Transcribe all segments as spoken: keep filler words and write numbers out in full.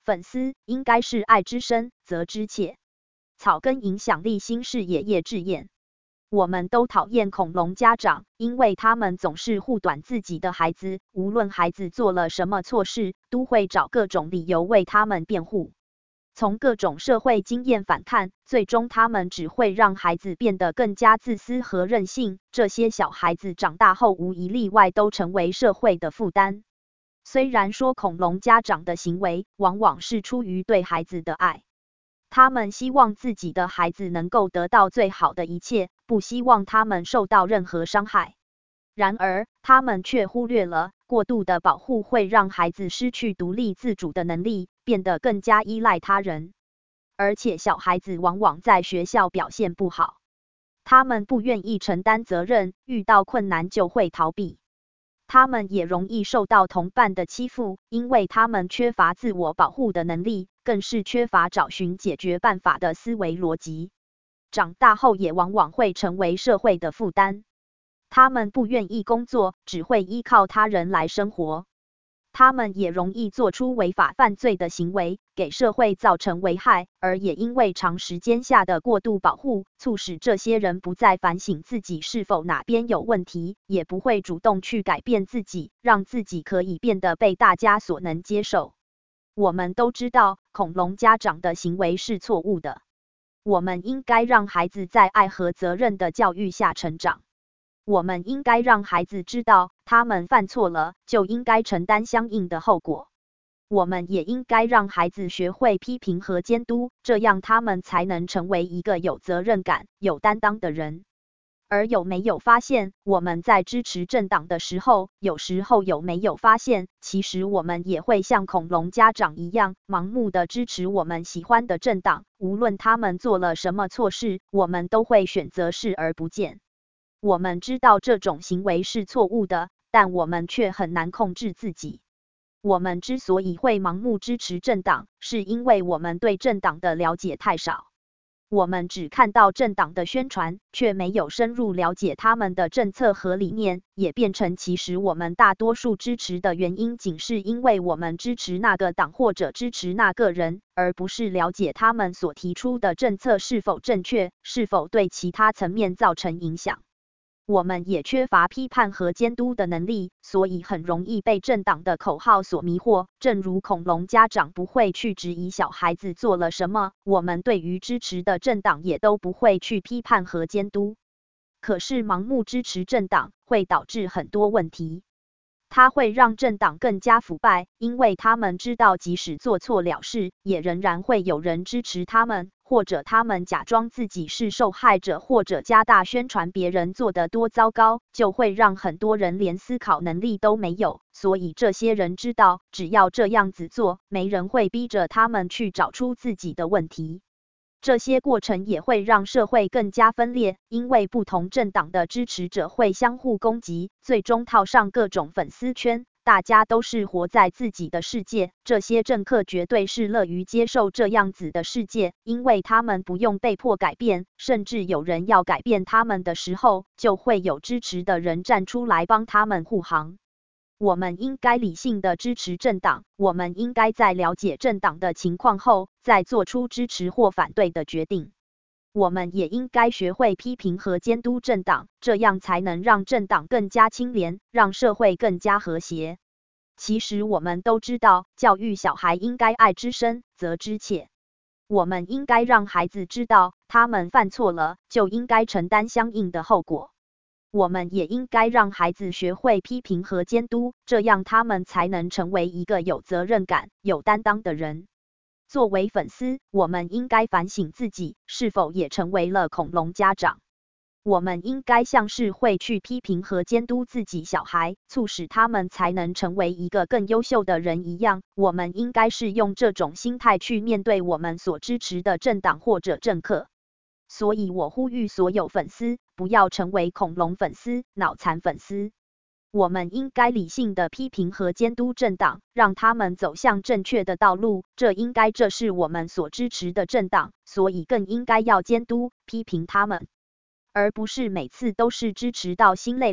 粉丝应该是爱之深，责之切。草根影响力新视野叶智燕。我们都讨厌恐龙家长，因为他们总是护短自己的孩子，无论孩子做了什么错事，都会找各种理由为他们辩护。从各种社会经验反看，最终他们只会让孩子变得更加自私和任性。这些小孩子长大后无一例外都成为社会的负担。虽然说恐龙家长的行为往往是出于对孩子的爱，他们希望自己的孩子能够得到最好的一切，不希望他们受到任何伤害。然而，他们却忽略了，过度的保护会让孩子失去独立自主的能力，变得更加依赖他人。而且小孩子往往在学校表现不好，他们不愿意承担责任，遇到困难就会逃避。他们也容易受到同伴的欺负，因为他们缺乏自我保护的能力，更是缺乏找寻解决办法的思维逻辑。长大后也往往会成为社会的负担。他们不愿意工作，只会依靠他人来生活。他们也容易做出违法犯罪的行为，给社会造成危害，而也因为长时间下的过度保护，促使这些人不再反省自己是否哪边有问题，也不会主动去改变自己，让自己可以变得被大家所能接受。我们都知道，恐龙家长的行为是错误的。我们应该让孩子在爱和责任的教育下成长。我们应该让孩子知道，他们犯错了，就应该承担相应的后果。我们也应该让孩子学会批评和监督，这样他们才能成为一个有责任感、有担当的人。而有没有发现，我们在支持政党的时候，有时候有没有发现，其实我们也会像恐龙家长一样，盲目的支持我们喜欢的政党，无论他们做了什么错事，我们都会选择视而不见。我们知道这种行为是错误的，但我们却很难控制自己。我们之所以会盲目支持政党，是因为我们对政党的了解太少。我们只看到政党的宣传，却没有深入了解他们的政策和理念，也变成其实我们大多数支持的原因仅是因为我们支持那个党或者支持那个人，而不是了解他们所提出的政策是否正确，是否对其他层面造成影响。我们也缺乏批判和监督的能力，所以很容易被政党的口号所迷惑。正如恐龙家长不会去质疑小孩子做了什么，我们对于支持的政党也都不会去批判和监督。可是盲目支持政党会导致很多问题。它会让政党更加腐败，因为他们知道即使做错了事，也仍然会有人支持他们，或者他们假装自己是受害者，或者加大宣传别人做得多糟糕，就会让很多人连思考能力都没有。所以这些人知道，只要这样子做，没人会逼着他们去找出自己的问题。这些过程也会让社会更加分裂，因为不同政党的支持者会相互攻击，最终套上各种粉丝圈，大家都是活在自己的世界。这些政客绝对是乐于接受这样子的世界，因为他们不用被迫改变，甚至有人要改变他们的时候，就会有支持的人站出来帮他们护航。我们应该理性的支持政党，我们应该在了解政党的情况后，再做出支持或反对的决定。我们也应该学会批评和监督政党，这样才能让政党更加清廉，让社会更加和谐。其实我们都知道，教育小孩应该爱之深，责之切。我们应该让孩子知道，他们犯错了，就应该承担相应的后果。我们也应该让孩子学会批评和监督，这样他们才能成为一个有责任感、有担当的人。作为粉丝，我们应该反省自己是否也成为了恐龙家长。我们应该像是会去批评和监督自己小孩，促使他们才能成为一个更优秀的人一样，我们应该是用这种心态去面对我们所支持的政党或者政客。所以我呼吁所有粉丝，不要成为恐龙粉丝、脑残粉丝。我们应该理性的批评和监督政党，让他们走向正确的道路，这应该这是我们所支持的政党，所以更应该要监督、批评他们，而不是每次都是支持到心累了，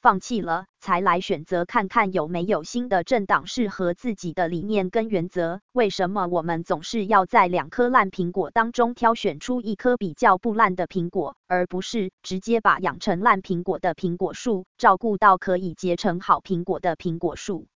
放弃了，才来选择看看有没有新的政党适合自己的理念跟原则。为什么我们总是要在两颗烂苹果当中挑选出一颗比较不烂的苹果，而不是直接把养成烂苹果的苹果树照顾到可以结成好苹果的苹果树？